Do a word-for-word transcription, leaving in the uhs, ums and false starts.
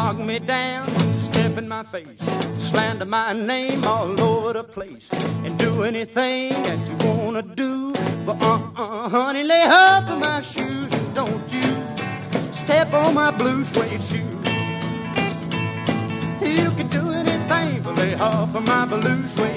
knock me down, step in my face, slander my name all over the place, and do anything that you wanna do. But uh-uh, honey, lay off of my shoes, don't you step on my blue suede shoes. You can do anything but lay off of my blue suede